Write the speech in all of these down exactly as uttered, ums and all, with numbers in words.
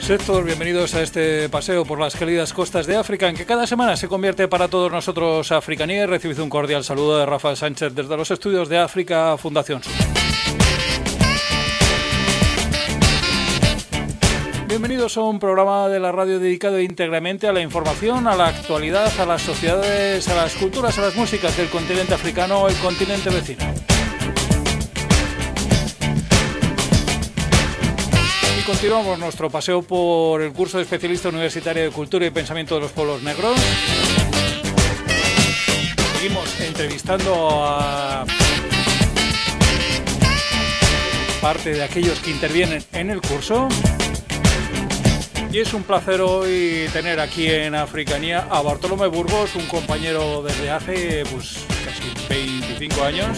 Sed todos bienvenidos a este paseo por las gélidas costas de África, en que cada semana se convierte para todos nosotros Africanía. Recibid un cordial saludo de Rafael Sánchez desde los estudios de África Fundación Sur. Bienvenidos a un programa de la radio dedicado íntegramente a la información, a la actualidad, a las sociedades, a las culturas, a las músicas del continente africano o el continente vecino. Continuamos nuestro paseo por el curso de especialista universitario de Cultura y Pensamiento de los Pueblos Negros. Seguimos entrevistando a parte de aquellos que intervienen en el curso. Y es un placer hoy tener aquí en Africanía a Bartolomé Burgos, un compañero desde hace pues, casi veinticinco años.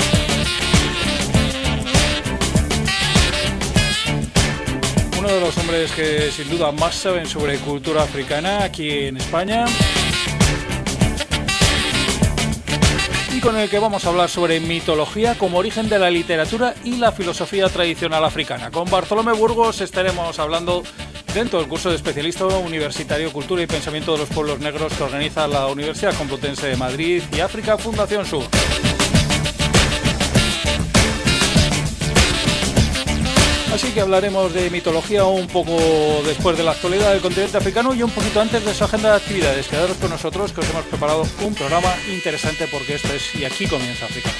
Uno de los hombres que sin duda más saben sobre cultura africana aquí en España y con el que vamos a hablar sobre mitología como origen de la literatura y la filosofía tradicional africana. Con Bartolomé Burgos estaremos hablando dentro del curso de especialista universitario Cultura y Pensamiento de los Pueblos Negros que organiza la Universidad Complutense de Madrid y África Fundación Sur. Así que hablaremos de mitología un poco después de la actualidad del continente africano y un poquito antes de su agenda de actividades. Quedaros con nosotros que os hemos preparado un programa interesante porque esto es Y aquí comienza África.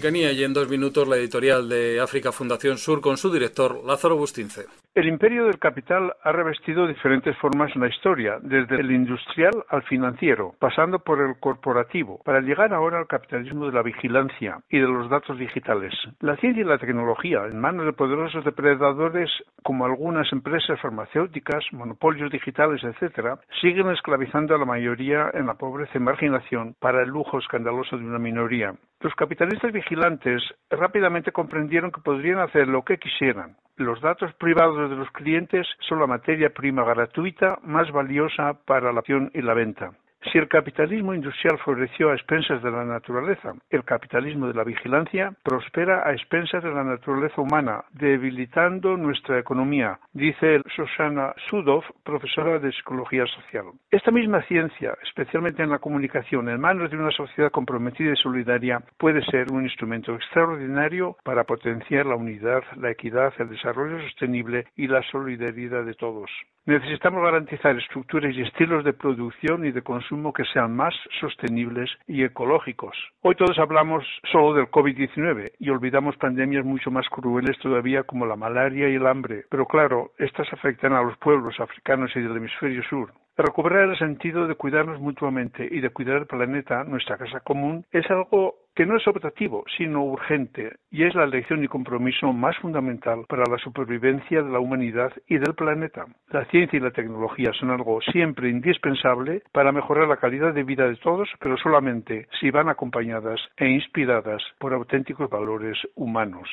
Africanía y en dos minutos la editorial de África Fundación Sur con su director Lázaro Bustince. El imperio del capital ha revestido diferentes formas en la historia, desde el industrial al financiero, pasando por el corporativo, para llegar ahora al capitalismo de la vigilancia y de los datos digitales. La ciencia y la tecnología, en manos de poderosos depredadores como algunas empresas farmacéuticas, monopolios digitales, etcétera, siguen esclavizando a la mayoría en la pobreza y marginación para el lujo escandaloso de una minoría. Los capitalistas vigilantes rápidamente comprendieron que podrían hacer lo que quisieran. Los datos privados de los clientes son la materia prima gratuita más valiosa para la acción y la venta. Si el capitalismo industrial floreció a expensas de la naturaleza, el capitalismo de la vigilancia prospera a expensas de la naturaleza humana, debilitando nuestra economía, dice Shoshana Zuboff, profesora de Psicología Social. Esta misma ciencia, especialmente en la comunicación, en manos de una sociedad comprometida y solidaria, puede ser un instrumento extraordinario para potenciar la unidad, la equidad, el desarrollo sostenible y la solidaridad de todos. Necesitamos garantizar estructuras y estilos de producción y de consumo que sean más sostenibles y ecológicos. Hoy todos hablamos solo del COVID diecinueve y olvidamos pandemias mucho más crueles todavía como la malaria y el hambre. Pero claro, estas afectan a los pueblos africanos y del hemisferio sur. Recuperar el sentido de cuidarnos mutuamente y de cuidar el planeta, nuestra casa común, es algo que no es optativo, sino urgente, y es la lección y compromiso más fundamental para la supervivencia de la humanidad y del planeta. La ciencia y la tecnología son algo siempre indispensable para mejorar la calidad de vida de todos, pero solamente si van acompañadas e inspiradas por auténticos valores humanos.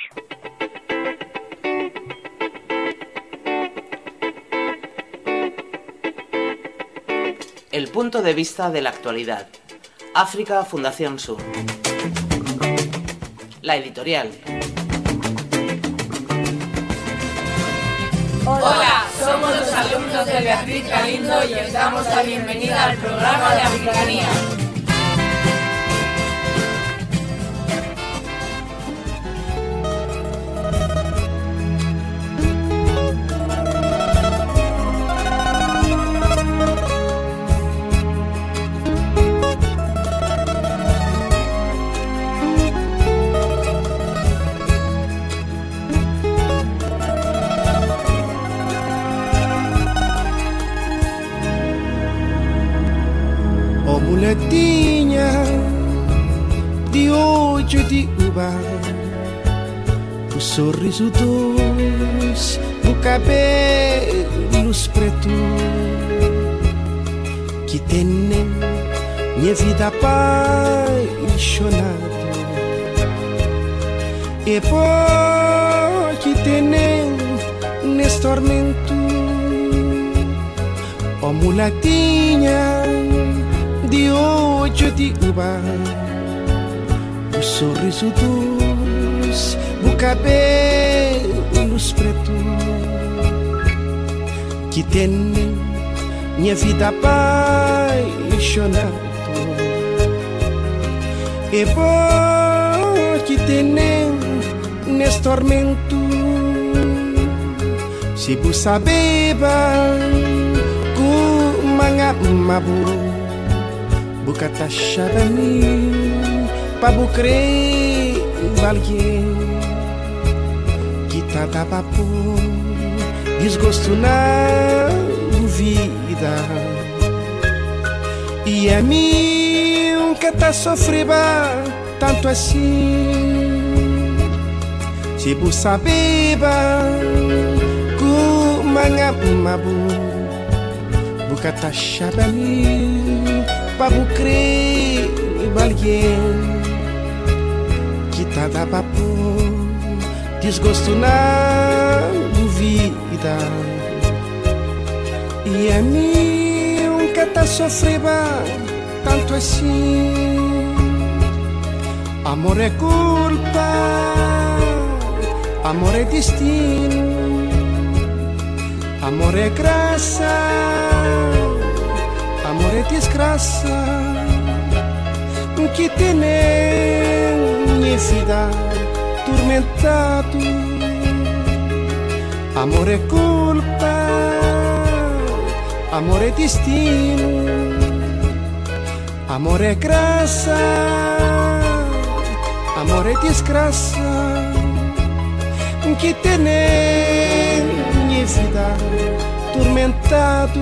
El punto de vista de la actualidad. África Fundación Sur. La editorial. Hola, somos los alumnos de Beatriz Galindo y os damos la bienvenida al programa de Africanía. Muletinha de hoje de uva, o sorriso doce, o cabelos preto que tem minha vida apaixonada e por que tem nesse tormento, ó mulatinha de hoje de uva, o sorriso doce, o cabelos preto que tem minha vida apaixonada e por que tem nesse tormento, se você saber como mangamabu buka tashabani pabu crer alguém que tá papo desgosto na vida e a mim que tá sofrendo tanto assim se você saber como mangamabu buka tashabani pabu crer alguém que tá da papo desgosto na vida e a mim que tá sofrendo tanto assim amor é culpa amor é destino amor é graça amor é desgraça que tem minha vida tormentado amor é culpa amor é destino amor é graça amor e desgraça que tem minha vida tormentado.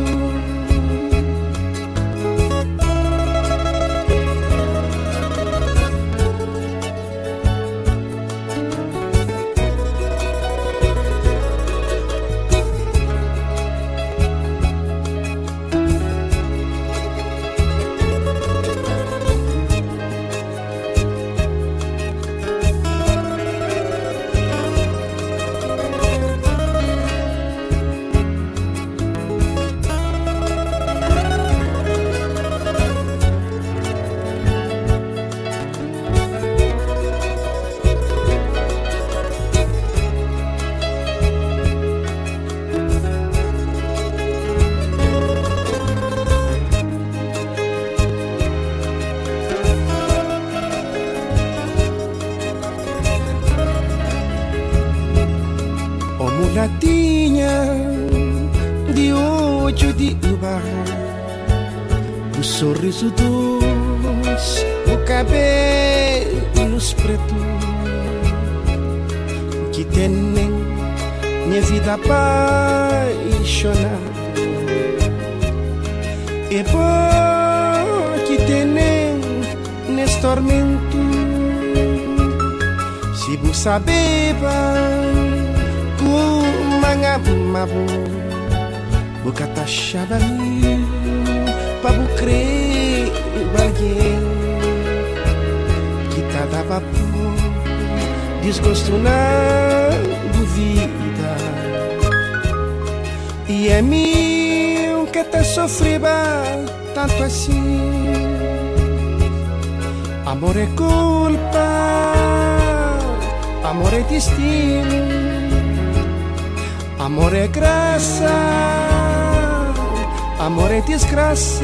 Mulatinha de olho de uva, o sorriso doce, o cabelos preto que tem minha vida apaixonada. E por que tem nesse tormento, se você saber mangamabu buka tashaba mi pabu crer alguém kita dava por desgosto na vida e é mim que te sofreba tanto assim. Amor é culpa, amor é destino, amor é graça, amor é desgraça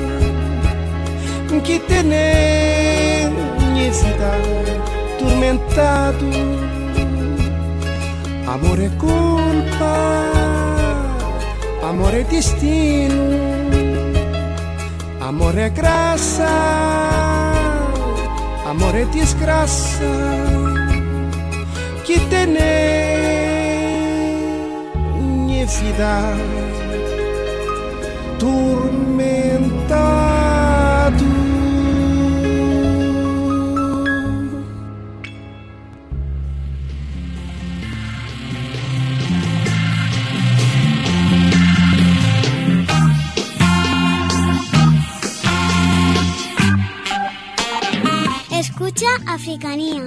que tem minha vida tormentado. Amor é culpa, amor é destino, amor é graça, amor é desgraça que tem vida tormentado. Escucha Africanía.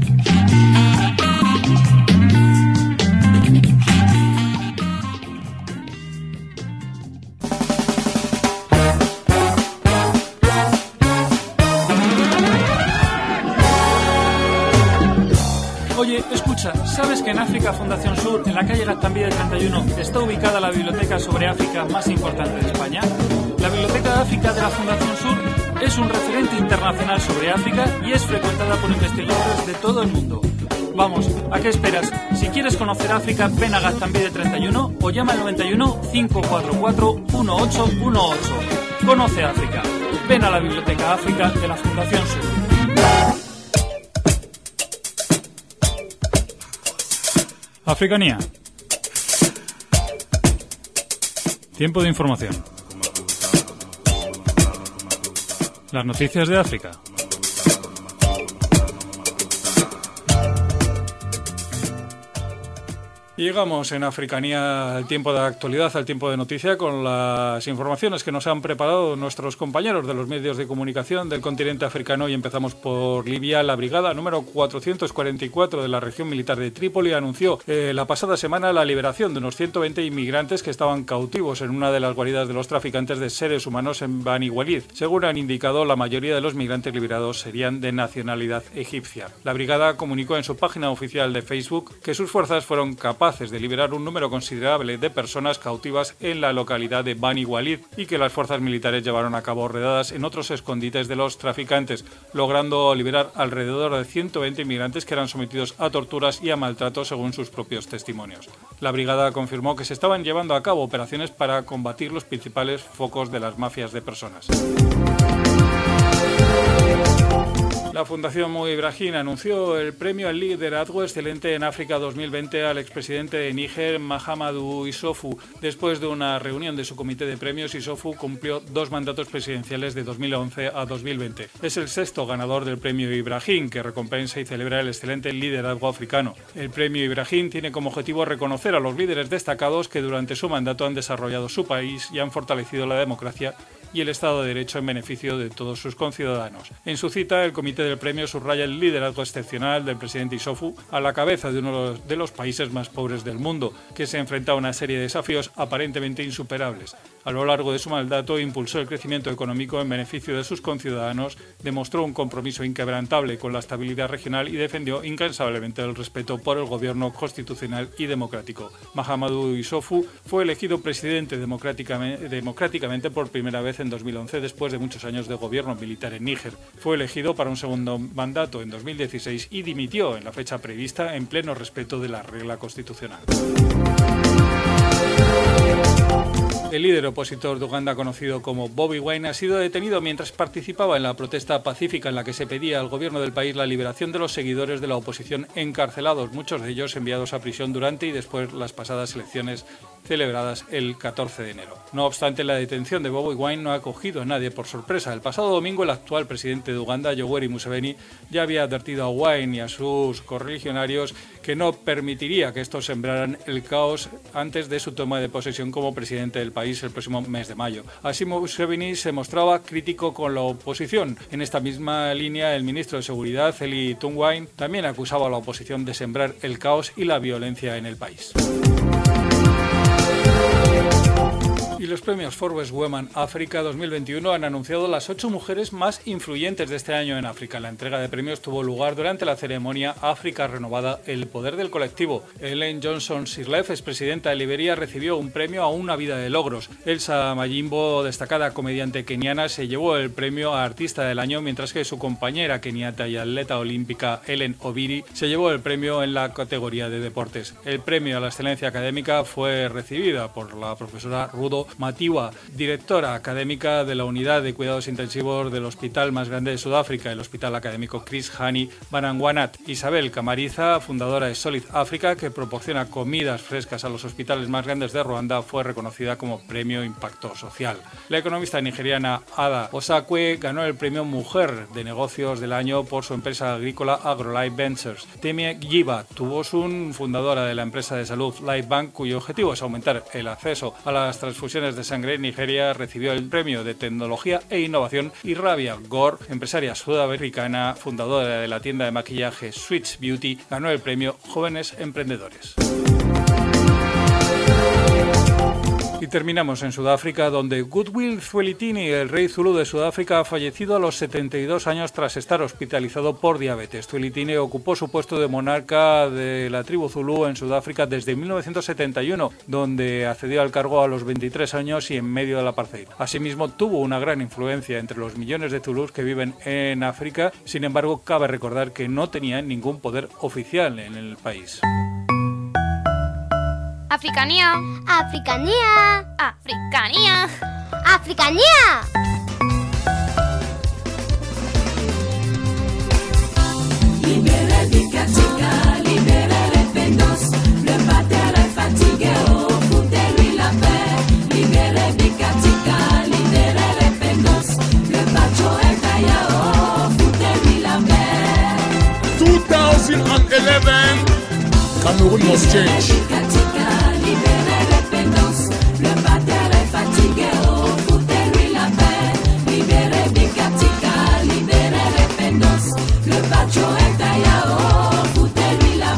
Oye, escucha, ¿sabes que en África Fundación Sur, en la calle Gaztambide treinta y uno, está ubicada la biblioteca sobre África más importante de España? La Biblioteca de África de la Fundación Sur es un referente internacional sobre África y es frecuentada por investigadores de todo el mundo. Vamos, ¿a qué esperas? Si quieres conocer África, ven a Gaztambide treinta y uno o llama al noventa y uno, cinco cuatro cuatro, uno ocho uno ocho. Conoce África. Ven a la Biblioteca África de la Fundación Sur. Africanía. Tiempo de información. Las noticias de África. Y llegamos en Africanía al tiempo de actualidad, al tiempo de noticia, con las informaciones que nos han preparado nuestros compañeros de los medios de comunicación del continente africano. Y empezamos por Libia. La brigada número cuatrocientos cuarenta y cuatro de la región militar de Trípoli anunció eh, la pasada semana la liberación de unos ciento veinte inmigrantes que estaban cautivos en una de las guaridas de los traficantes de seres humanos en Bani Walid. Según han indicado, la mayoría de los migrantes liberados serían de nacionalidad egipcia. La brigada comunicó en su página oficial de Facebook que sus fuerzas fueron capaces de liberar un número considerable de personas cautivas en la localidad de Bani Walid y que las fuerzas militares llevaron a cabo redadas en otros escondites de los traficantes, logrando liberar alrededor de ciento veinte inmigrantes que eran sometidos a torturas y a maltratos según sus propios testimonios. La brigada confirmó que se estaban llevando a cabo operaciones para combatir los principales focos de las mafias de personas. La Fundación Mo Ibrahim anunció el premio al liderazgo excelente en África dos mil veinte al expresidente de Níger, Mahamadou Issoufou. Después de una reunión de su comité de premios, Issoufou cumplió dos mandatos presidenciales de dos mil once a dos mil veinte. Es el sexto ganador del premio Ibrahim, que recompensa y celebra el excelente liderazgo africano. El premio Ibrahim tiene como objetivo reconocer a los líderes destacados que durante su mandato han desarrollado su país y han fortalecido la democracia y el Estado de Derecho en beneficio de todos sus conciudadanos. En su cita, el comité del premio subraya el liderazgo excepcional del presidente Issoufou a la cabeza de uno de los países más pobres del mundo, que se enfrenta a una serie de desafíos aparentemente insuperables. A lo largo de su mandato impulsó el crecimiento económico en beneficio de sus conciudadanos, demostró un compromiso inquebrantable con la estabilidad regional y defendió incansablemente el respeto por el gobierno constitucional y democrático. Mahamadou Issoufou fue elegido presidente democráticamente, democráticamente por primera vez en dos mil once, después de muchos años de gobierno militar en Níger. Fue elegido para un segundo mandato en dos mil dieciséis y dimitió en la fecha prevista en pleno respeto de la regla constitucional. El líder opositor de Uganda, conocido como Bobi Wine, ha sido detenido mientras participaba en la protesta pacífica en la que se pedía al gobierno del país la liberación de los seguidores de la oposición encarcelados, muchos de ellos enviados a prisión durante y después las pasadas elecciones celebradas el catorce de enero. No obstante, la detención de Bobi Wine no ha cogido a nadie por sorpresa. El pasado domingo, el actual presidente de Uganda, Yoweri Museveni, ya había advertido a Wine y a sus correligionarios que no permitiría que estos sembraran el caos antes de su toma de posesión como presidente del país el próximo mes de mayo. Así, Museveni se mostraba crítico con la oposición. En esta misma línea, el ministro de Seguridad, Eli Tungwine, también acusaba a la oposición de sembrar el caos y la violencia en el país. Y los premios Forbes Women Africa dos mil veintiuno han anunciado las ocho mujeres más influyentes de este año en África. La entrega de premios tuvo lugar durante la ceremonia África Renovada, el poder del colectivo. Ellen Johnson Sirleaf, expresidenta de Liberia, recibió un premio a una vida de logros. Elsa Mayimbo, destacada comediante keniana, se llevó el premio a Artista del Año, mientras que su compañera keniata y atleta olímpica Ellen Obiri se llevó el premio en la categoría de deportes. El premio a la excelencia académica fue recibida por la profesora Rudo Matiwa, directora académica de la Unidad de Cuidados Intensivos del hospital más grande de Sudáfrica, el Hospital Académico Chris Hani Baragwanath. Isabel Kamariza, fundadora de Solid Africa, que proporciona comidas frescas a los hospitales más grandes de Ruanda, fue reconocida como Premio Impacto Social. La economista nigeriana Ada Osakwe ganó el Premio Mujer de Negocios del Año por su empresa agrícola AgroLife Ventures. Temie Giba Tubosun, fundadora de la empresa de salud Life Bank, cuyo objetivo es aumentar el acceso a las transfusiones de sangre en Nigeria, recibió el premio de tecnología e innovación, y Rabia Gore, empresaria sudamericana, fundadora de la tienda de maquillaje Switch Beauty, ganó el premio Jóvenes Emprendedores. Y terminamos en Sudáfrica, donde Goodwill Zwelithini, el rey zulú de Sudáfrica, ha fallecido a los setenta y dos años tras estar hospitalizado por diabetes. Zwelithini ocupó su puesto de monarca de la tribu zulú en Sudáfrica desde mil novecientos setenta y uno, donde accedió al cargo a los veintitrés años y en medio del apartheid. Asimismo, tuvo una gran influencia entre los millones de zulús que viven en África. Sin embargo, cabe recordar que no tenía ningún poder oficial en el país. Africanía. Africanía. Africanía. Africanía. Libérez Bikatika, libérez les pendos, le pater est fatigué, oh, foutez-lui la paix. Libérez Bikatika, libérez les pendos, le pacho est ailleurs, oh, foutez-lui la paix. two thousand eleven, Cameroon must change. Libérez les pendos, le pater est fatigué, oh, foutez-lui la paix. Libérez Bikatika, libérez les pendos, le pacho est ailleurs, oh, foutez-lui la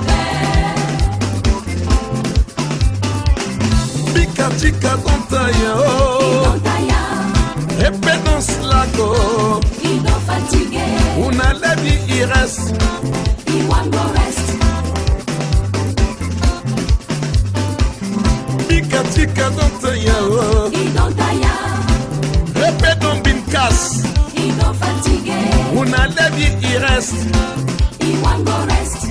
paix. Bikatika dontaya, oh, repentance lago, ils sont fatigués, una levi il reste, ils want go rest. Bikatika dontaya, oh, Ils sont taillards, repentance bin casse, ils sont fatigués, una levi il reste, ils want go rest.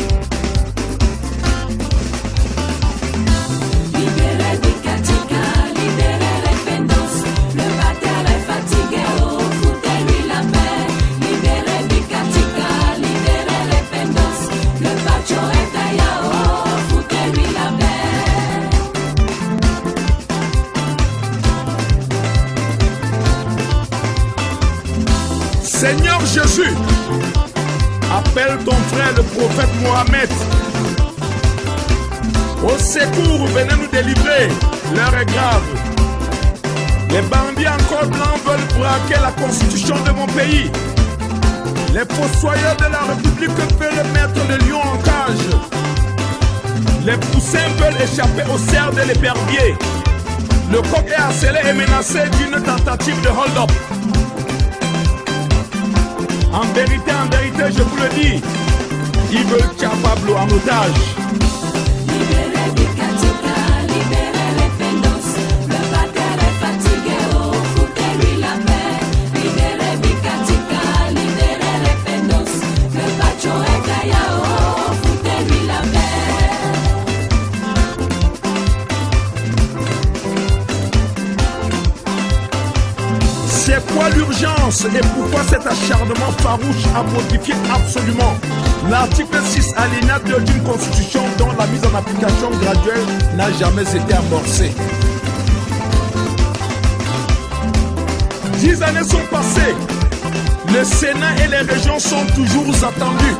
Libérez Bikatika, libérez les pendos, le pater est fatigué, oh, foutez-lui la paix. Libérez Bikatika. Seigneur Jésus, appelle ton frère le prophète Mohamed. Au secours, venez nous délivrer, l'heure est grave. Les bandits encore blancs veulent braquer la constitution de mon pays. Les fossoyeurs de la République veulent mettre le lion en cage. Les poussins veulent échapper au cerf de l'épervier. Le coq est harcelé et menacé d'une tentative de hold-up. En vérité, en vérité, je vous le dis, ils veulent Pablo en otage. Libérez Bikatika, libérez les Pendos. Le pater est fatigué, oh, foutez-lui la paix. Libérez Bikatika, libérez les Pendos. Le Pacho est Gaïa, oh, foutez-lui la paix. C'est quoi l'urgence et pourquoi cet acharnement farouche a modifié absolument l'article six alinéa deux d'une constitution dont la mise en application graduelle n'a jamais été amorcée? Dix années sont passées, le Sénat et les régions sont toujours attendus.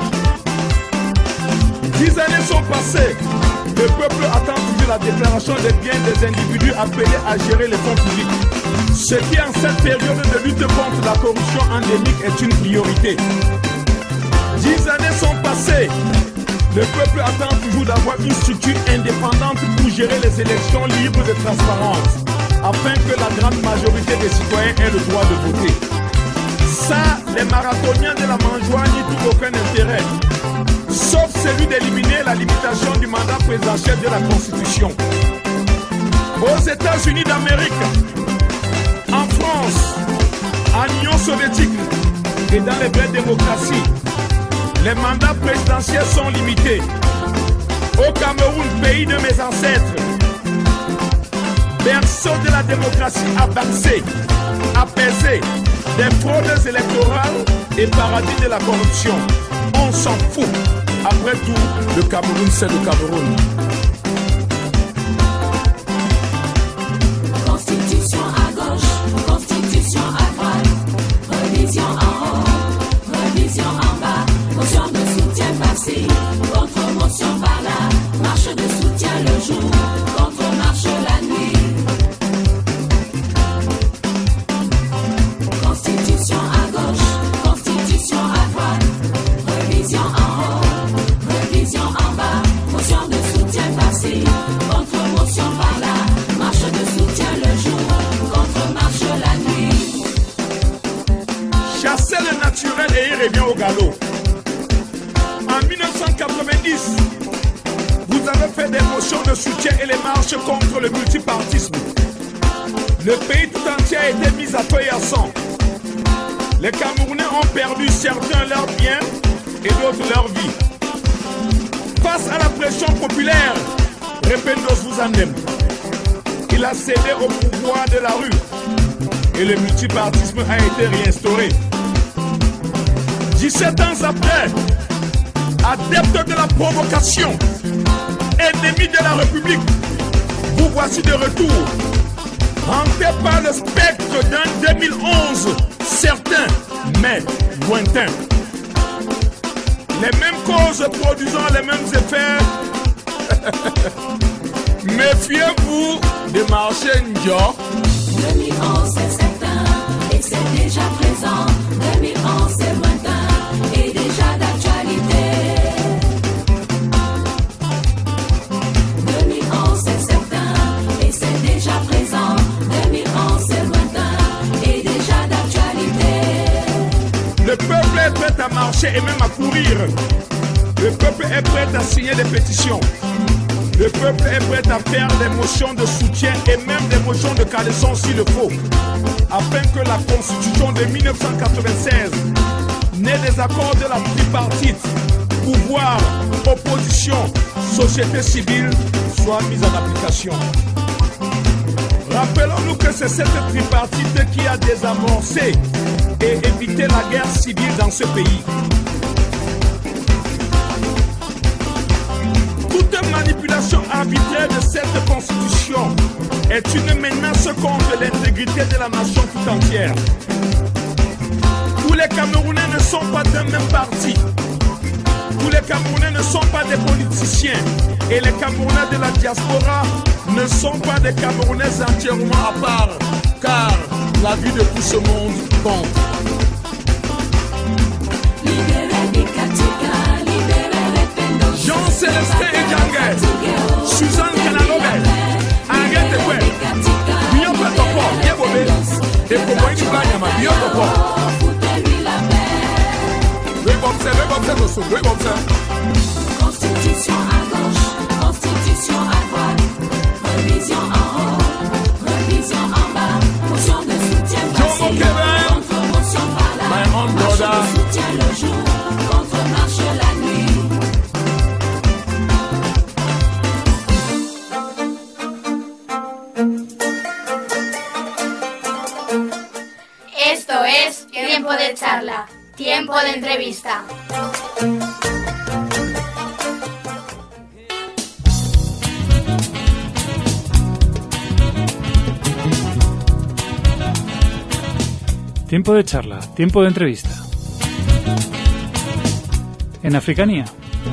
Dix années sont passées, le peuple attend toujours la déclaration des biens des individus appelés à gérer les fonds publics. Ce qui en cette période de lutte contre la corruption endémique est une priorité. Dix années sont passées, le peuple attend toujours d'avoir une structure indépendante pour gérer les élections libres et transparentes, afin que la grande majorité des citoyens aient le droit de voter. Ça, les marathoniens de la mangeoire n'y trouvent aucun intérêt, sauf celui d'éliminer la limitation du mandat présidentiel de la Constitution. Aux États-Unis d'Amérique, en France, en Union soviétique et dans les vraies démocraties, les mandats présidentiels sont limités. Au Cameroun, pays de mes ancêtres, berceau de la démocratie avancée, apaisée, des fraudes électorales et paradis de la corruption. On s'en fout. Après tout, le Cameroun, c'est le Cameroun. Constitution à gauche, constitution à droite, révision en haut, révision en bas, motion de soutien par-ci, contre-motion par-là, marche de soutien le jour, contre-marche la nuit. Constitution à gauche, constitution à droite, révision en haut, révision en bas, motion de soutien par-ci, contre-motion par-là, marche de soutien le jour, contre-marche la nuit. Chasser le naturel et il revient au galop. En mille neuf cent quatre-vingt-dix, vous avez fait des motions de soutien et les marches contre le multipartisme. Le pays tout entier a été mis à feu et à sang. Les Camerounais ont perdu certains leurs biens et d'autres leur vie. Face à la pression populaire, Rependos vous en aime. Il a cédé au pouvoir de la rue et le multipartisme a été réinstauré. dix-sept ans après, adepte de la provocation, ennemi de la République, vous voici de retour, hanté par le spectre d'un deux mille onze, certain mais lointain. Les mêmes causes produisant les mêmes effets. Méfiez-vous des marchés Ndior. deux mille onze c'est certain et c'est déjà présent. deux mille onze c'est lointain et déjà d'actualité. deux mille onze c'est certain et c'est déjà présent. deux mille onze c'est lointain et déjà d'actualité. Le peuple est prêt à marcher et même à courir. Le peuple est prêt à signer des pétitions. Le peuple est prêt à faire des motions de soutien et même des motions de caleçon s'il le faut, afin que la Constitution de mille neuf cent quatre-vingt-seize, née des accords de la tripartite, pouvoir, opposition, société civile, soit mise en application. Rappelons-nous que c'est cette tripartite qui a désamorcé et évité la guerre civile dans ce pays. Toute manipulation arbitraire de cette constitution est une menace contre l'intégrité de la nation tout entière. Tous les Camerounais ne sont pas d'un même parti. Tous les Camerounais ne sont pas des politiciens. Et les Camerounais de la diaspora ne sont pas des Camerounais entièrement à part. Car la vie de tout ce monde compte. Jean-Célestin Edjangue, Suzanne Kanalobe, Arrête quoi, Bion Patopo, Yebobe, et pour moi il va y avoir Bion Patopo. Rebobse, rebobse, dosso, rebobse. Constitution à gauche, constitution à droite, révision en haut, révision en bas, motion de soutien facile, contre motion par là, marche de soutien le jour, contre marche la nuit. Esto es Tiempo de Charla, Tiempo de Entrevista. Tiempo de charla, tiempo de entrevista. En Africanía.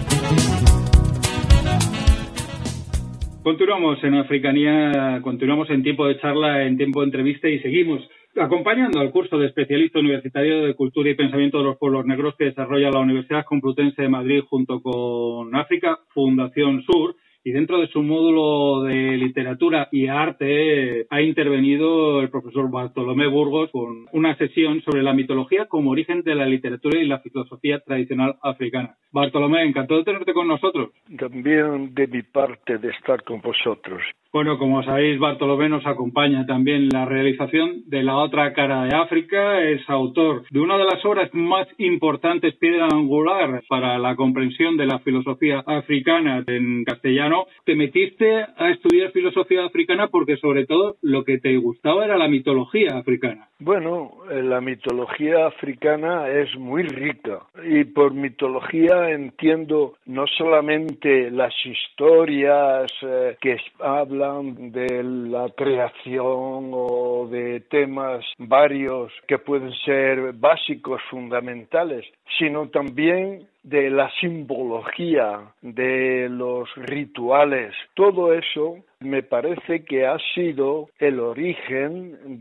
Continuamos en Africanía, continuamos en tiempo de charla, en tiempo de entrevista y seguimos acompañando al curso de especialista universitario de Cultura y Pensamiento de los Pueblos Negros que desarrolla la Universidad Complutense de Madrid junto con África, Fundación Sur, y dentro de su módulo de literatura y arte ha intervenido el profesor Bartolomé Burgos con una sesión sobre la mitología como origen de la literatura y la filosofía tradicional africana. Bartolomé, encantado de tenerte con nosotros. También de mi parte de estar con vosotros. Bueno, como sabéis, Bartolomé nos acompaña también en la realización de La otra cara de África. Es autor de una de las obras más importantes, piedra angular para la comprensión de la filosofía africana en castellano. Te metiste a estudiar filosofía africana porque sobre todo lo que te gustaba era la mitología africana. Bueno, la mitología africana es muy rica y por mitología entiendo no solamente las historias eh, que hablan de la creación o de temas varios que pueden ser básicos, fundamentales, sino también de la simbología, de los rituales. Todo eso me parece que ha sido el origen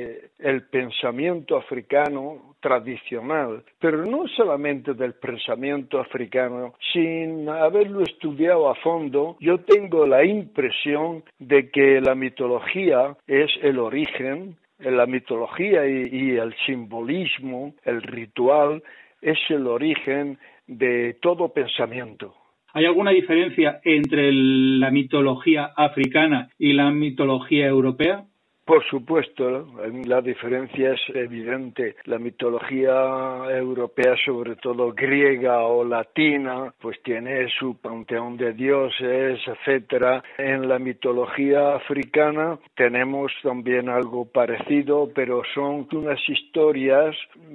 del pensamiento africano tradicional, pero no solamente del pensamiento africano. Sin haberlo estudiado a fondo, yo tengo la impresión de que la mitología es el origen, la mitología y, y el simbolismo, el ritual, es el origen de todo pensamiento. ¿Hay alguna diferencia entre la mitología africana y la mitología europea? Por supuesto, la diferencia es evidente. La mitología europea, sobre todo griega o latina, pues tiene su panteón de dioses, etcétera. En la mitología africana tenemos también algo parecido, pero son unas historias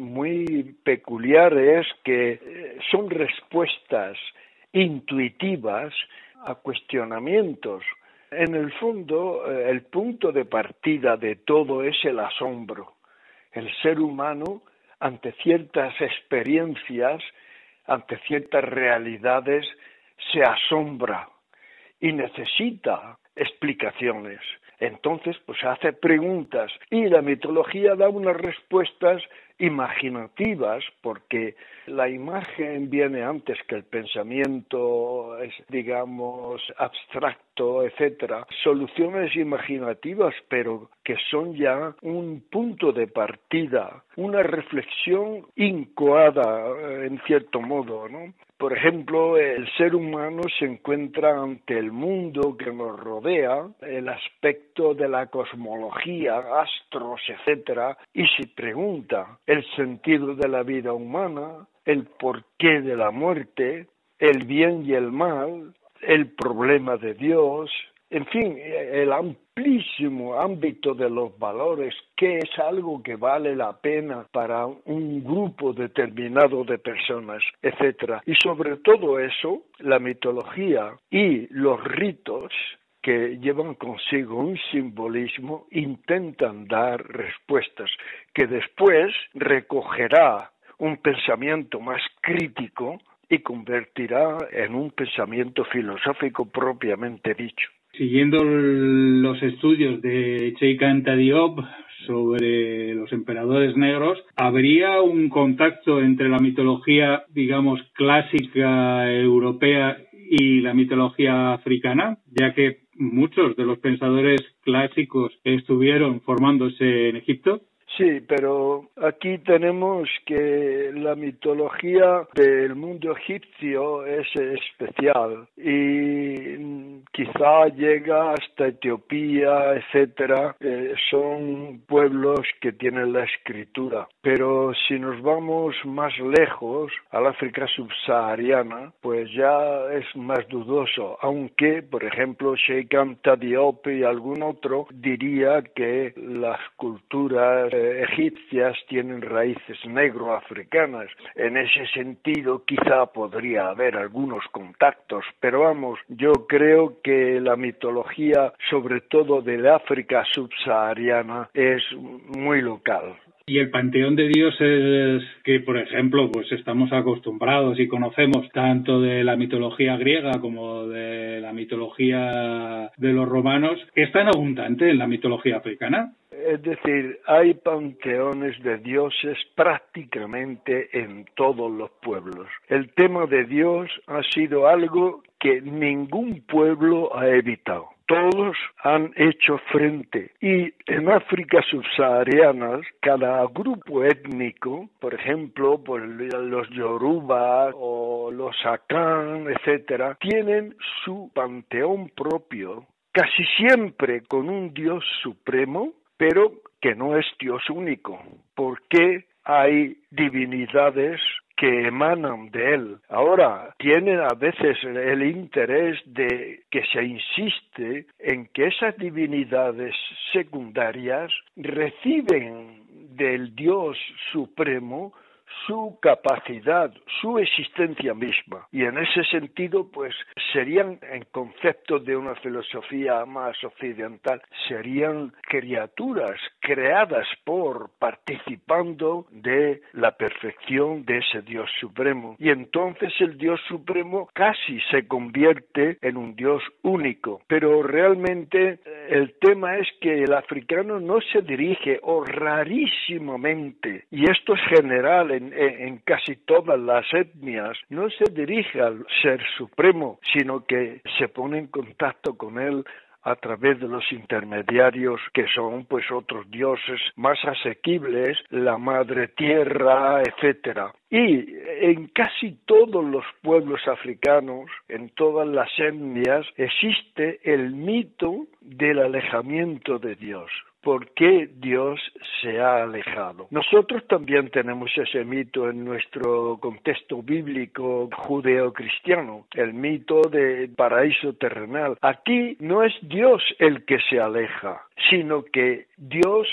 muy peculiares que son respuestas intuitivas a cuestionamientos. En el fondo, el punto de partida de todo es el asombro. El ser humano, ante ciertas experiencias, ante ciertas realidades, se asombra y necesita explicaciones. Entonces, pues hace preguntas y la mitología da unas respuestas imaginativas, porque la imagen viene antes que el pensamiento, es, digamos, abstracto, etcétera. Soluciones imaginativas, pero que son ya un punto de partida, una reflexión incoada, en cierto modo, ¿no? Por ejemplo, el ser humano se encuentra ante el mundo que nos rodea, el aspecto de la cosmología, astros, etcétera, y se pregunta el sentido de la vida humana, el porqué de la muerte, el bien y el mal, el problema de Dios, en fin, el amplísimo ámbito de los valores, que es algo que vale la pena para un grupo determinado de personas, etcétera. Y sobre todo eso, la mitología y los ritos que llevan consigo un simbolismo, intentan dar respuestas que después recogerá un pensamiento más crítico y convertirá en un pensamiento filosófico propiamente dicho. Siguiendo los estudios de Cheikh Anta Diop sobre los emperadores negros, ¿habría un contacto entre la mitología, digamos, clásica europea y la mitología africana? Ya que muchos de los pensadores clásicos estuvieron formándose en Egipto. Sí, pero aquí tenemos que la mitología del mundo egipcio es especial y quizá llega hasta Etiopía, etcétera. Eh, son pueblos que tienen la escritura, pero si nos vamos más lejos, al África subsahariana, pues ya es más dudoso, aunque, por ejemplo, Cheikh Anta Diop y algún otro diría que las culturas eh, egipcias tienen raíces negroafricanas. En ese sentido quizá podría haber algunos contactos, pero vamos, yo creo que la mitología, sobre todo del África subsahariana, es muy local. Y el panteón de dioses que, por ejemplo, pues estamos acostumbrados y conocemos tanto de la mitología griega como de la mitología de los romanos, ¿es tan abundante en la mitología africana? Es decir, hay panteones de dioses prácticamente en todos los pueblos. El tema de Dios ha sido algo que ningún pueblo ha evitado. Todos han hecho frente y en África subsahariana cada grupo étnico, por ejemplo, por los Yoruba o los Akan, etcétera, tienen su panteón propio, casi siempre con un dios supremo, pero que no es Dios único, porque hay divinidades que emanan de él. Ahora, tienen a veces el interés de que se insiste en que esas divinidades secundarias reciben del Dios supremo su capacidad, su existencia misma. Y en ese sentido, pues, serían, en concepto de una filosofía más occidental, serían criaturas creadas por, participando de la perfección de ese Dios supremo. Y entonces el Dios supremo casi se convierte en un Dios único. Pero realmente el tema es que el africano no se dirige, o rarísimamente, y esto es general en en casi todas las etnias, no se dirige al Ser Supremo, sino que se pone en contacto con él a través de los intermediarios que son pues otros dioses más asequibles, la madre tierra, etcétera. Y en casi todos los pueblos africanos, en todas las etnias, existe el mito del alejamiento de Dios. ¿Por qué Dios se ha alejado? Nosotros también tenemos ese mito en nuestro contexto bíblico judeo-cristiano, el mito del paraíso terrenal. Aquí no es Dios el que se aleja, sino que Dios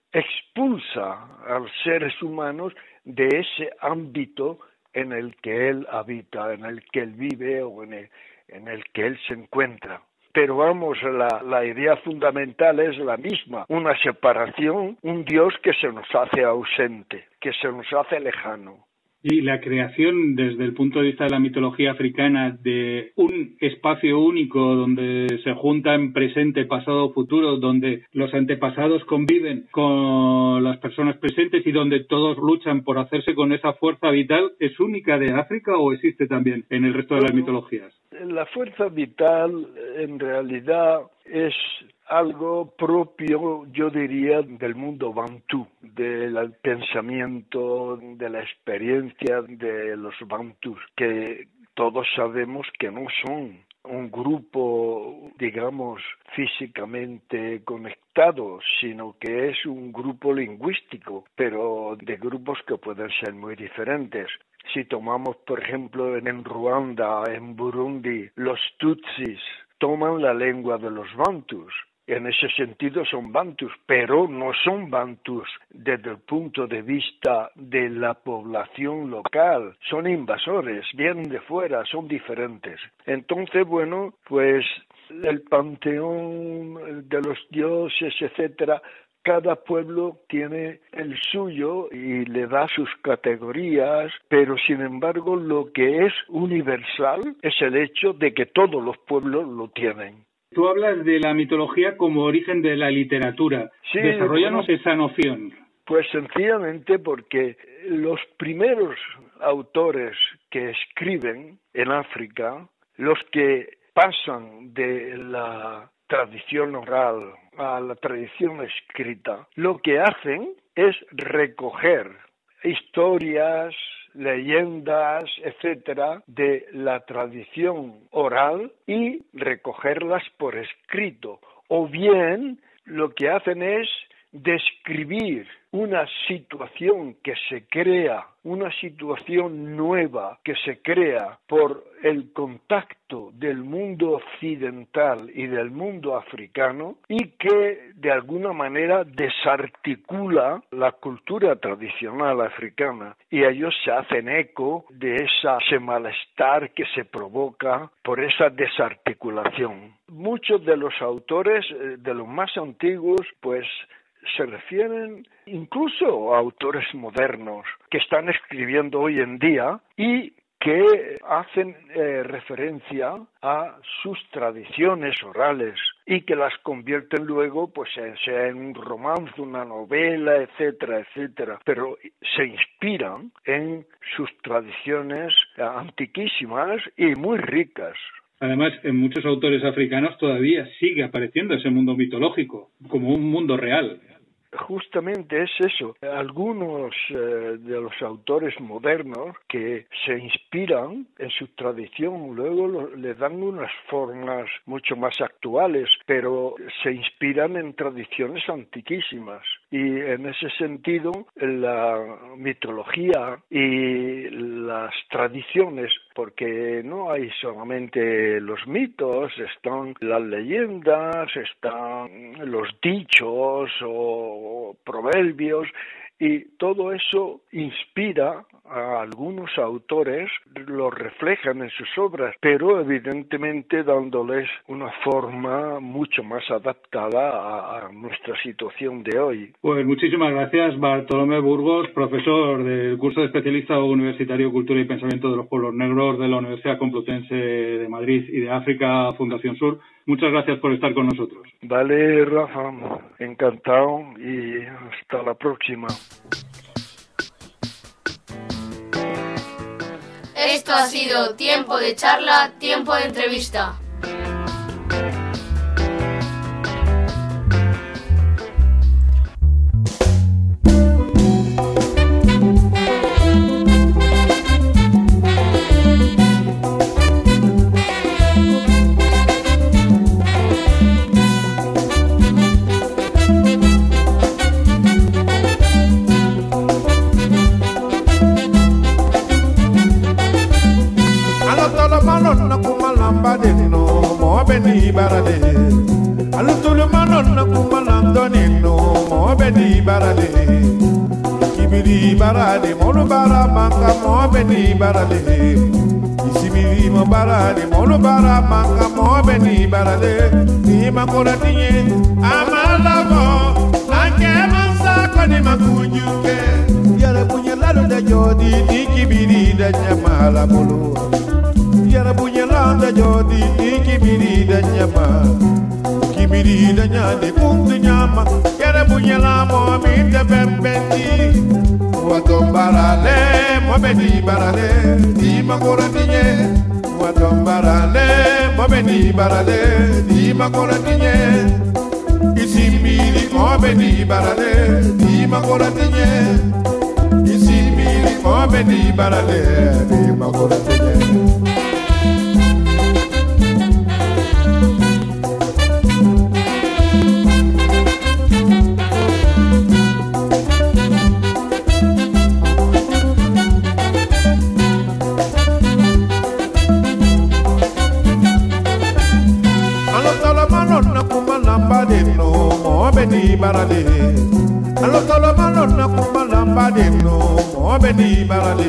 expulsa a los seres humanos de ese ámbito en el que Él habita, en el que Él vive o en el, en el que Él se encuentra. Pero vamos, la, la idea fundamental es la misma, una separación, un Dios que se nos hace ausente, que se nos hace lejano. Y la creación, desde el punto de vista de la mitología africana, de un espacio único donde se juntan presente, pasado, futuro, donde los antepasados conviven con las personas presentes y donde todos luchan por hacerse con esa fuerza vital, ¿es única de África o existe también en el resto de las mitologías? La fuerza vital, en realidad, es algo propio, yo diría, del mundo bantú, del pensamiento, de la experiencia de los bantus, que todos sabemos que no son un grupo, digamos, físicamente conectado, sino que es un grupo lingüístico, pero de grupos que pueden ser muy diferentes. Si tomamos, por ejemplo, en Ruanda, en Burundi, los tutsis toman la lengua de los bantus. En ese sentido son bantus, pero no son bantus desde el punto de vista de la población local. Son invasores, vienen de fuera, son diferentes. Entonces, bueno, pues el panteón de los dioses, etcétera, cada pueblo tiene el suyo y le da sus categorías, pero sin embargo lo que es universal es el hecho de que todos los pueblos lo tienen. Tú hablas de la mitología como origen de la literatura. Sí, Desarróllanos bueno, esa noción. Pues sencillamente porque los primeros autores que escriben en África, los que pasan de la tradición oral a la tradición escrita, lo que hacen es recoger historias, leyendas, etcétera, de la tradición oral y recogerlas por escrito. O bien lo que hacen es describir una situación que se crea, una situación nueva que se crea por el contacto del mundo occidental y del mundo africano y que de alguna manera desarticula la cultura tradicional africana, y ellos se hacen eco de esa, ese malestar que se provoca por esa desarticulación. Muchos de los autores, de los más antiguos, pues se refieren incluso a autores modernos que están escribiendo hoy en día y que hacen eh, referencia a sus tradiciones orales y que las convierten luego pues en, sea en un romance, una novela, etcétera, etcétera, pero se inspiran en sus tradiciones antiquísimas y muy ricas. Además, en muchos autores africanos todavía sigue apareciendo ese mundo mitológico como un mundo real. Justamente es eso. Algunos eh, de los autores modernos que se inspiran en su tradición, luego lo, le dan unas formas mucho más actuales, pero se inspiran en tradiciones antiquísimas. Y en ese sentido, la mitología y las tradiciones, porque no hay solamente los mitos, están las leyendas, están los dichos o proverbios, y todo eso inspira a algunos autores, lo reflejan en sus obras, pero evidentemente dándoles una forma mucho más adaptada a, a nuestra situación de hoy. Pues muchísimas gracias, Bartolomé Burgos, profesor del curso de especialista universitario Cultura y Pensamiento de los Pueblos Negros de la Universidad Complutense de Madrid y de África, Fundación Sur. Muchas gracias por estar con nosotros. Vale, Rafa, encantado y hasta la próxima. Esto ha sido Tiempo de Charla, Tiempo de Entrevista. Barade, alutulu manon na kumalando nino mo beni barade, kibiri barade molu bara manga mo beni barade, isibiri mo barade molu bara manga mo beni barade, ni makora niye amalabo anke mansa koni makujuke, yara punya lalu da jodi ni kibiri da nyamala bolu. Yara bunyalanda jodi ni kibiri da nyama, kibiri da nyade kundu nyama. Yara bunyala mo mi da bembendi, wato barale mo bedi barale, di makora dinye. Wato barale mo bedi barale, di makora dinye. Isimiri mo bedi barale, di makora dinye. Isimiri mo bedi barale, di makora dinye. Beni barade, alo tolo malo na kumala bade no, mo beni barade,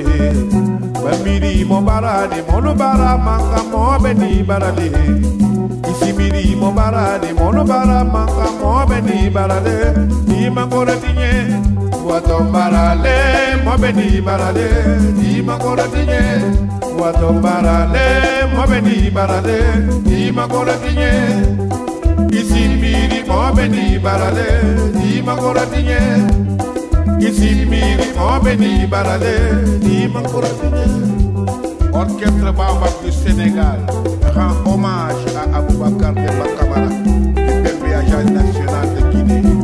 bamiri mo barade, mo no bara manga mo beni barade, isimiri barade mono bara manka mo beni barade di makora tinye wato barale mo beni barade di makora tinye wato barale mo beni barade di makora tinye isimbiri mo beni barade di makora tinye isimbiri mo beni barade di makora tinye. Orchestre Baobab du Sénégal rend hommage à Aboubacar Demba Camara, du P B A national de Guinée.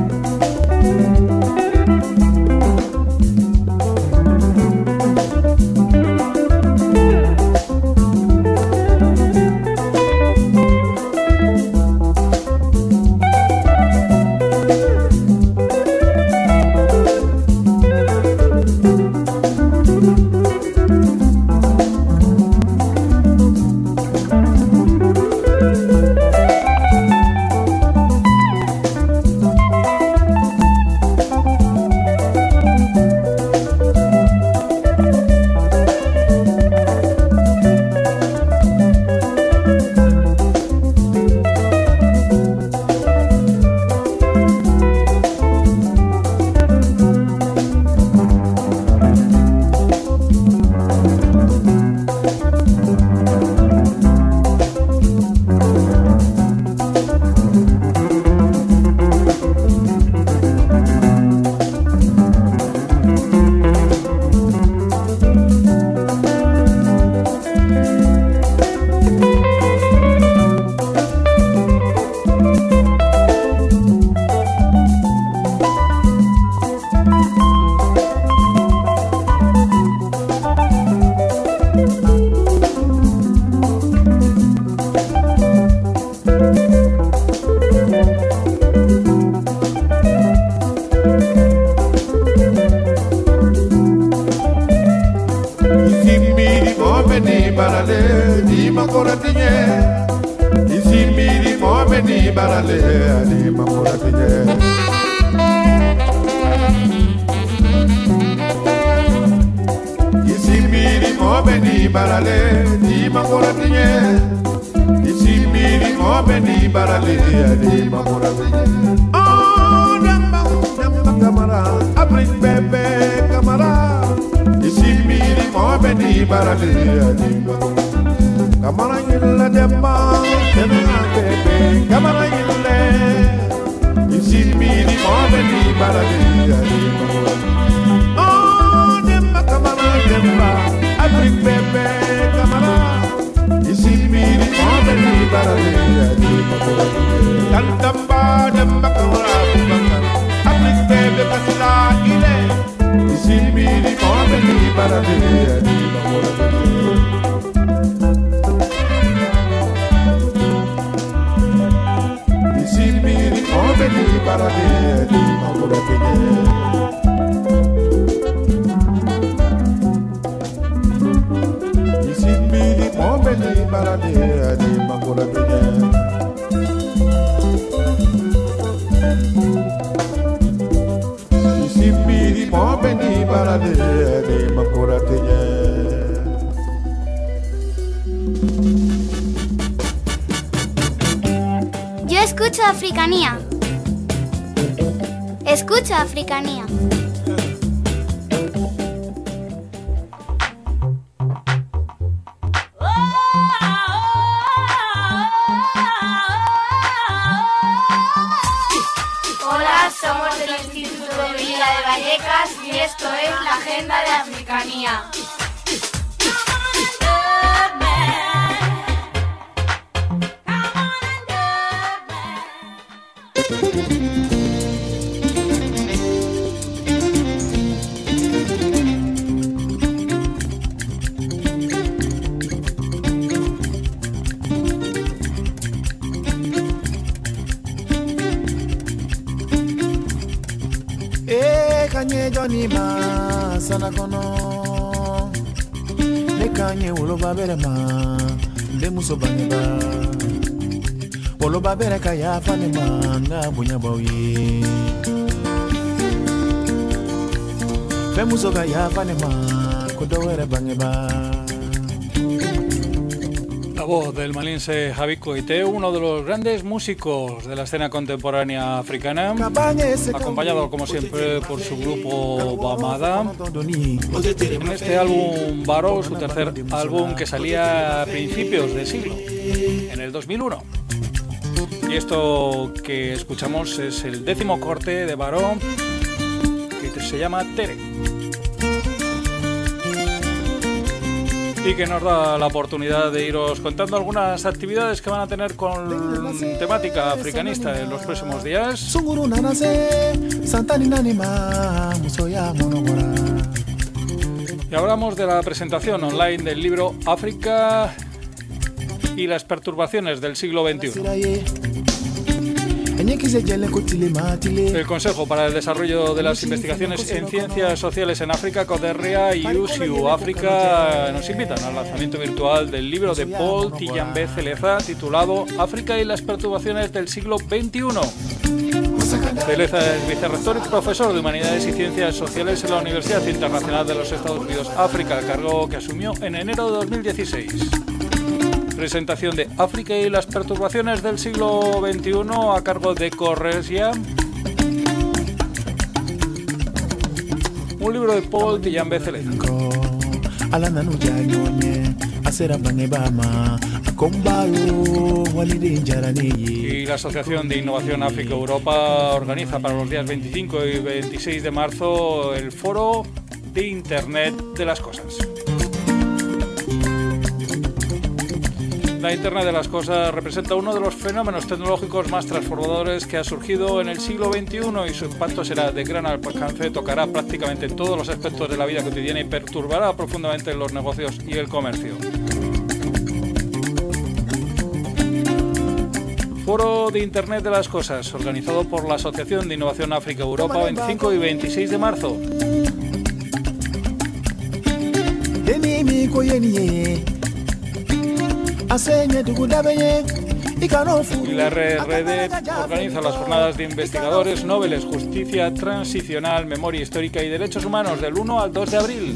Yo escucho Africanía. Escucho Africanía. Hola, somos del Instituto de Villa de Vallecas y esto es la Agenda de Africanía. Kanye Johnny ma sana kono ne kanye wolo babere ma de muso baneba wolo babere ka ya fane ma nga bunya bawi fe muso ka ya fane ma ko do were bangeba voz del malinse Javi Koité, uno de los grandes músicos de la escena contemporánea africana, acompañado como siempre por su grupo Bamada, en este álbum Baro, su tercer álbum que salía a principios de siglo, en el dos mil uno. Y esto que escuchamos es el décimo corte de Baro, que se llama Tere, y que nos da la oportunidad de iros contando algunas actividades que van a tener con temática africanista en los próximos días. Y hablamos de la presentación online del libro África y las perturbaciones del siglo veintiuno. El Consejo para el Desarrollo de las Investigaciones en Ciencias Sociales en África, CODERRIA y U S I U África nos invitan al lanzamiento virtual del libro de Paul Tiyambe Celeza titulado África y las perturbaciones del siglo veintiuno. Celeza es vicerrector y profesor de Humanidades y Ciencias Sociales en la Universidad Internacional de los Estados Unidos África, cargo que asumió en enero de dos mil dieciséis. Presentación de África y las perturbaciones del siglo veintiuno a cargo de Corresia. Un libro de Paul Tiyambe Celeza. Y la Asociación de Innovación África-Europa organiza para los días veinticinco y veintiséis de marzo el Foro de Internet de las Cosas. La Internet de las Cosas representa uno de los fenómenos tecnológicos más transformadores que ha surgido en el siglo veintiuno y su impacto será de gran alcance, tocará prácticamente todos los aspectos de la vida cotidiana y perturbará profundamente los negocios y el comercio. Foro de Internet de las Cosas, organizado por la Asociación de Innovación África-Europa, veinticinco y veintiséis de marzo. Y la Red Redet organiza las jornadas de investigadores nobles, justicia transicional, memoria histórica y derechos humanos del uno al dos de abril.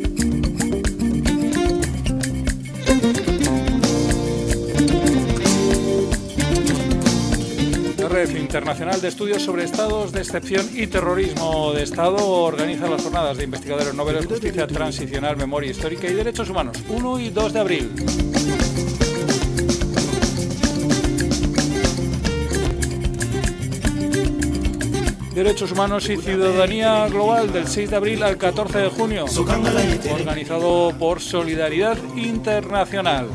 La Red Internacional de Estudios sobre Estados de Excepción y Terrorismo de Estado organiza las jornadas de investigadores nobles, justicia transicional, memoria histórica y derechos humanos, uno y dos de abril. Derechos Humanos y Ciudadanía Global del seis de abril al catorce de junio, organizado por Solidaridad Internacional.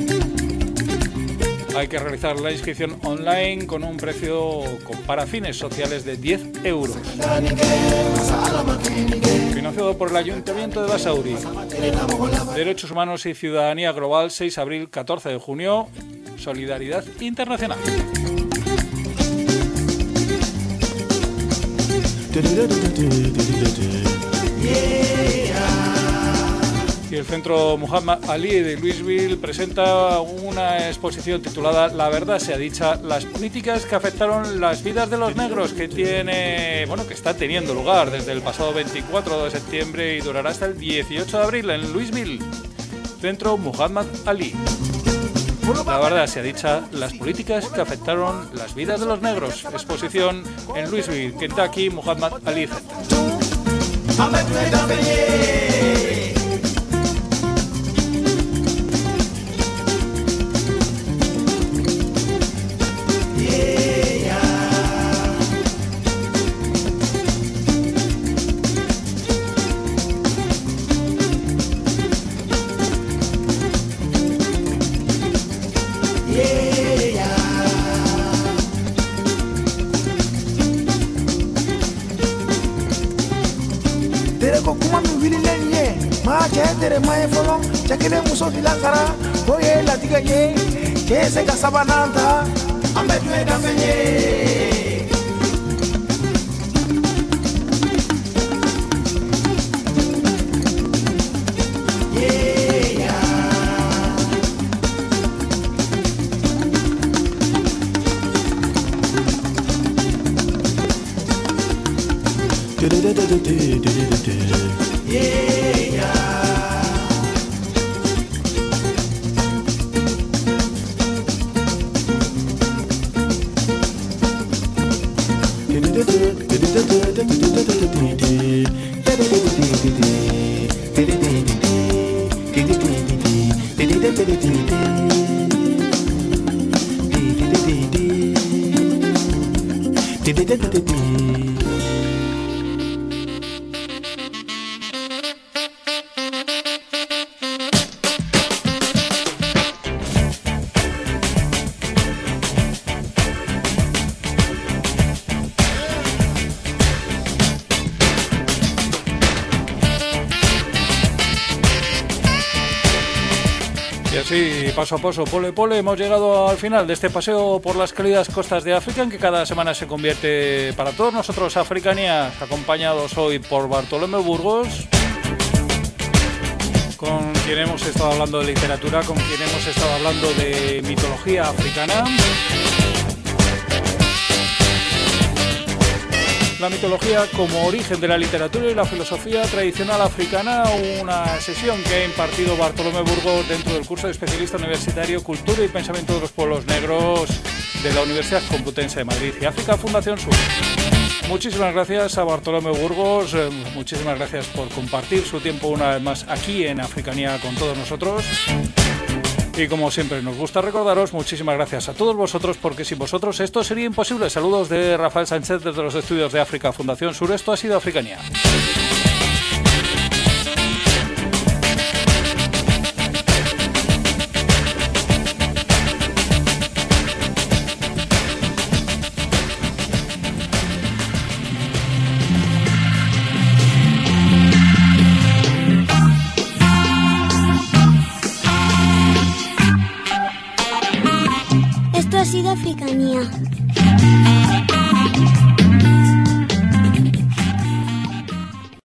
Hay que realizar la inscripción online con un precio para fines sociales de diez euros. Financiado por el Ayuntamiento de Basauri. Derechos Humanos y Ciudadanía Global, seis de abril, catorce de junio, Solidaridad Internacional. Y el Centro Muhammad Ali de Louisville presenta una exposición titulada La verdad sea dicha, las políticas que afectaron las vidas de los negros, que tiene, bueno, que está teniendo lugar desde el pasado veinticuatro de septiembre y durará hasta el dieciocho de abril en Louisville. Centro Muhammad Ali. La verdad sea dicha, las políticas que afectaron las vidas de los negros. Exposición en Louisville, Kentucky, Muhammad Ali Center. tere mae folon chakele muso dilangara boye latiga ye kese kasabananta amedwe dafenye Ti ti ti ti ti. Y así, paso a paso, pole pole, hemos llegado al final de este paseo por las cálidas costas de África, en que cada semana se convierte para todos nosotros Africanía, acompañados hoy por Bartolomé Burgos, con quien hemos estado hablando de literatura, con quien hemos estado hablando de mitología africana. La mitología como origen de la literatura y la filosofía tradicional africana, una sesión que ha impartido Bartolomé Burgos dentro del curso de especialista universitario Cultura y Pensamiento de los Pueblos Negros de la Universidad Complutense de Madrid y África Fundación Sur. Muchísimas gracias a Bartolomé Burgos, eh, muchísimas gracias por compartir su tiempo una vez más aquí en Africanía con todos nosotros. Y como siempre nos gusta recordaros, muchísimas gracias a todos vosotros, porque sin vosotros esto sería imposible. Saludos de Rafael Sánchez desde los estudios de África Fundación Sur. Esto ha sido Africanía. Esto ha sido Africanía.